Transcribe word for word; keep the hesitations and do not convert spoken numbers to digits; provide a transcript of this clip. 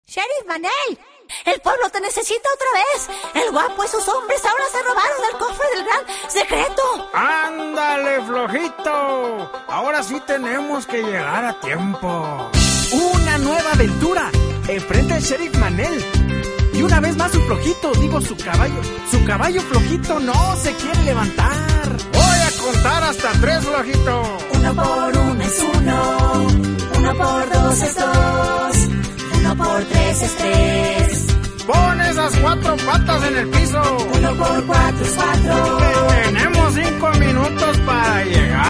Sheriff Manel, el pueblo te necesita otra vez. El guapo y sus hombres ahora se robaron el cofre del gran secreto. ¡Ándale, flojito! Ahora sí tenemos que llegar a tiempo. Una nueva aventura. Enfrenta al Sheriff Manel. Y una vez más su flojito, digo su caballo. Su caballo flojito no se quiere levantar. Voy a contar hasta tres, flojito. Uno por uno es uno. Uno por dos es dos. Uno por tres es tres. Pon esas cuatro patas en el piso. Uno por cuatro es cuatro. Tenemos cinco minutos para llegar.